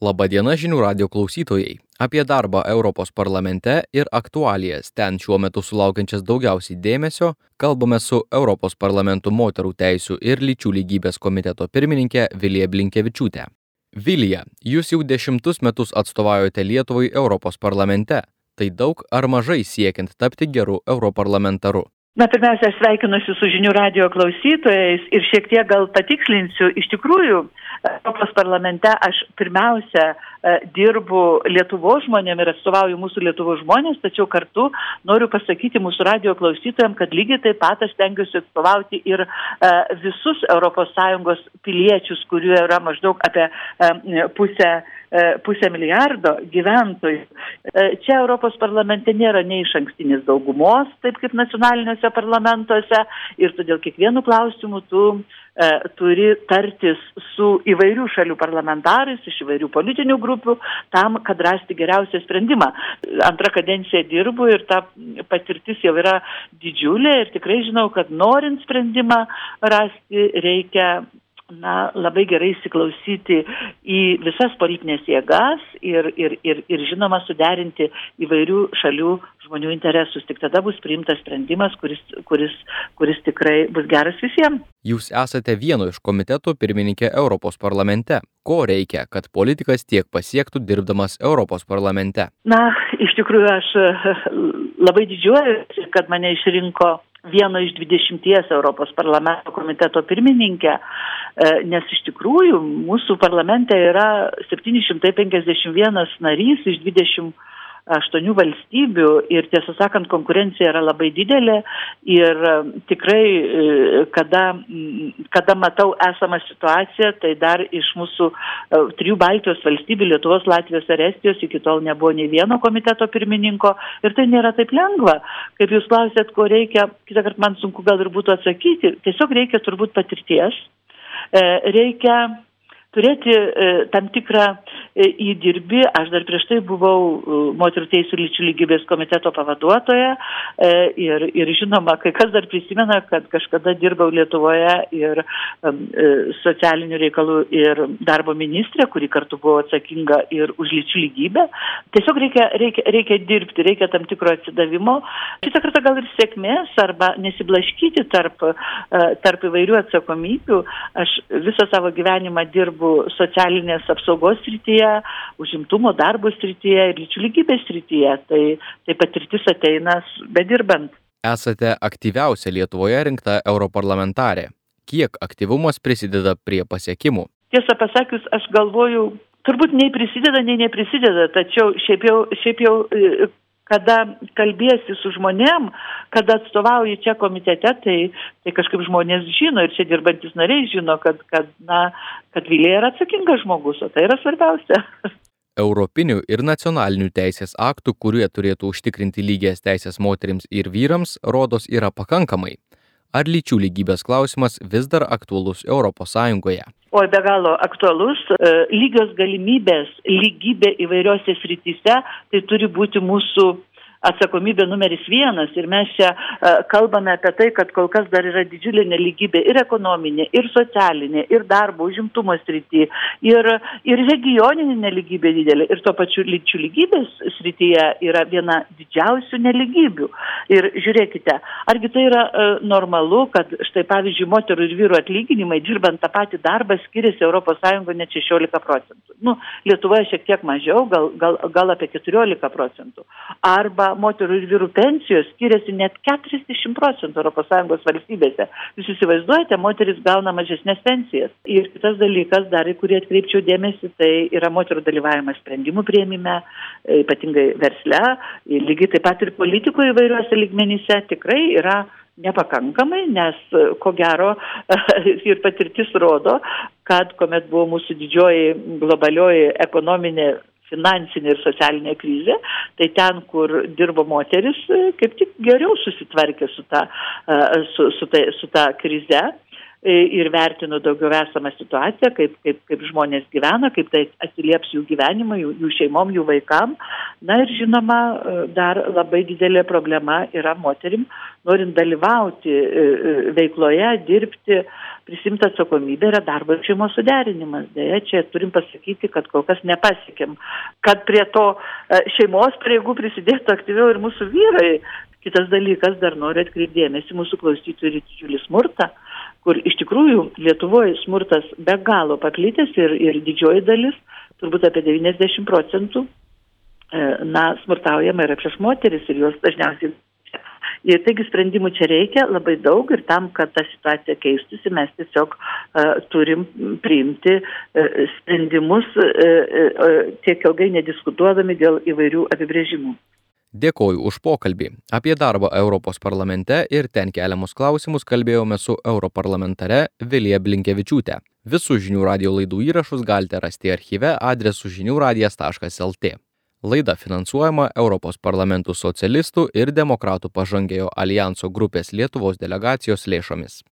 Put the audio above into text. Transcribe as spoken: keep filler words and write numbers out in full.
Labadiena žinių radio klausytojai. Apie darbą Europos parlamente ir aktualijas ten šiuo metu sulaukiančias daugiausiai dėmesio kalbame su Europos parlamento moterų teisių ir lyčių lygybės komiteto pirmininkė Vilija Blinkevičiūtė. Vilija, jūs jau dešimtus metus atstovaujate Lietuvai Europos parlamente. Tai daug ar mažai siekiant tapti geru europarlamentaru? Na, pirmiausia, aš sveikinuosi su žinių radio klausytojais ir šiek tiek gal patikslinsiu. Iš tikrųjų, Europos parlamente aš pirmiausia dirbu Lietuvos žmonėm ir atstovauju mūsų Lietuvos žmonės, tačiau kartu noriu pasakyti mūsų radio klausytojams, kad lygiai taip pat aš stengiuosi atstovauti ir visus Europos Sąjungos piliečius, kurių yra maždaug apie pusę pusę milijardo gyventojų. Čia Europos parlamente nėra nei išankstinės daugumos, taip kaip nacionaliniuose parlamentuose, ir todėl kiekvienu klausimu tu e, turi tartis su įvairių šalių parlamentarais, iš įvairių politinių grupių, tam, kad rasti geriausią sprendimą. Antrą kadenciją dirbu ir ta patirtis jau yra didžiulė ir tikrai žinau, kad norint sprendimą rasti reikia Na, labai gerai įsiklausyti į visas politinės jėgas ir, ir, ir, ir žinoma suderinti įvairių šalių žmonių interesus. Tik tada bus priimtas sprendimas, kuris, kuris, kuris tikrai bus geras visiems. Jūs esate vieno iš komitetų pirmininkė Europos parlamente. Ko reikia, kad politikas tiek pasiektų dirbdamas Europos parlamente? Na, iš tikrųjų aš labai didžiuojuosi, kad mane išrinko vieno iš dvidešimties Europos parlamento komiteto pirmininkė, nes iš tikrųjų mūsų parlamente yra septyni šimtai penkiasdešimt vienas narys iš dvidešimt aštuonių valstybių ir tiesą sakant konkurencija yra labai didelė ir tikrai kada, kada matau esamą situaciją, tai dar iš mūsų trijų Baltijos valstybių, Lietuvos, Latvijos ir Estijos iki tol nebuvo nei vieno komiteto pirmininko ir tai nėra taip lengva. Kaip jūs klausėt, ko reikia, kitą kartą man sunku gal ir būtų atsakyti, tiesiog reikia turbūt patirties, reikia turėti e, tam tikrą e, įdirbį. Aš dar prieš tai buvau e, moterų teisių ir lyčių lygybės komiteto pavaduotoja e, ir, ir žinoma, kai kas dar prisimena, kad kažkada dirbau Lietuvoje ir e, socialinių reikalų ir darbo ministrė, kuri kartu buvo atsakinga ir už lyčių lygybę. Tiesiog reikia, reikia, reikia dirbti, reikia tam tikro atsidavimo. Šitą kartą gal ir sėkmės arba nesiblaškyti tarp, e, tarp įvairių atsakomybių. Aš visą savo gyvenimą dirbu socialinės apsaugos srityje, užimtumo darbo srityje ir lyčių lygybės srityje. Tai, tai patirtis ateina bedirbant. Esate aktyviausia Lietuvoje rinkta europarlamentarė. Kiek aktyvumas prisideda prie pasiekimų? Tiesą pasakius, aš galvoju, turbūt nei prisideda, nei neprisideda, tačiau šiaip jau, šiaip jau kada kalbėsi su žmonėm, kada atstovauji čia komitete, tai, tai kažkaip žmonės žino ir čia dirbantis nariai žino, kad, kad, na, kad Vilija yra atsakingas žmogus, o tai yra svarbiausia. Europinių ir nacionalinių teisės aktų, kurie turėtų užtikrinti lygias teisės moterims ir vyrams, rodos yra pakankamai. Ar lyčių lygybės klausimas vis dar aktualus Europos Sąjungoje? Oi, be galo aktualus. Lygios galimybės, lygybė įvairiose srityse, tai turi būti mūsų atsakomybė numeris vienas ir mes čia uh, kalbame apie tai, kad kol kas dar yra didžiulė neligybė ir ekonominė, ir socialinė, ir darbo, užimtumo srityje, ir, ir regioninė neligybė didelė, ir tuo pačiu lyčių lygybės srityje yra viena didžiausių neligybių. Ir žiūrėkite, argi tai yra uh, normalu, kad štai pavyzdžiui moterų ir vyrų atlyginimai dirbant tą patį darbą skiriasi Europos Sąjungoje net šešiolika procentų. Nu, Lietuvoje šiek tiek mažiau, gal, gal, gal apie keturiolika procentų. Arba moterų ir vyrų pensijos skiriasi net keturiasdešimt procentų Europos Sąjungos valstybėse. Jūs įsivaizduojate, moteris gauna mažesnės pensijas. Ir kitas dalykas, dar į kurį atkreipčiau dėmesį, tai yra moterų dalyvavimas sprendimų priėmime, ypatingai versle, lygiai taip pat ir politikoje įvairiuose lygmenyse tikrai yra nepakankamai, nes ko gero ir patirtis rodo, kad kuomet buvo mūsų didžioji globalioji ekonominė finansinė ir socialinė krizė, tai ten, kur dirbo moteris, kaip tik geriau susitvarkė su ta, su, su ta, su ta krize. ir vertinu daugiau esamą situaciją, kaip, kaip, kaip žmonės gyvena, kaip tai atsilieps jų gyvenimą, jų, jų šeimom, jų vaikam. Na ir žinoma, dar labai didelė problema yra moterim, norint dalyvauti veikloje, dirbti, prisimti atsakomybę, yra darbo ir šeimos suderinimas. Deja, čia turim pasakyti, kad kol kas nepasiekėm, kad prie to šeimos pareigų prisidėtų aktyviau ir mūsų vyrai. Kitas dalykas, dar noriu atkreipti dėmesį mūsų klausytojų ir didžiulį smurtą, kur iš tikrųjų Lietuvoje smurtas be galo paplitęs ir, ir didžioji dalis, turbūt apie devyniasdešimt procentų, na, smurtaujama yra prieš moteris ir jos dažniausiai. Ir taigi sprendimų čia reikia labai daug ir tam, kad ta situacija keistųsi, mes tiesiog uh, turim priimti uh, sprendimus uh, uh, tiek ilgai nediskutuodami dėl įvairių apibrėžimų. Dėkoju už pokalbį. Apie darbą Europos parlamente ir ten keliamus klausimus kalbėjome su europarlamentare Vilija Blinkevičiūte. Visus žinių radijo laidų įrašus galite rasti archyve adresu žinių radijas taškas lt. Laida finansuojama Europos parlamentų socialistų ir demokratų pažangiojo alijanso grupės Lietuvos delegacijos lėšomis.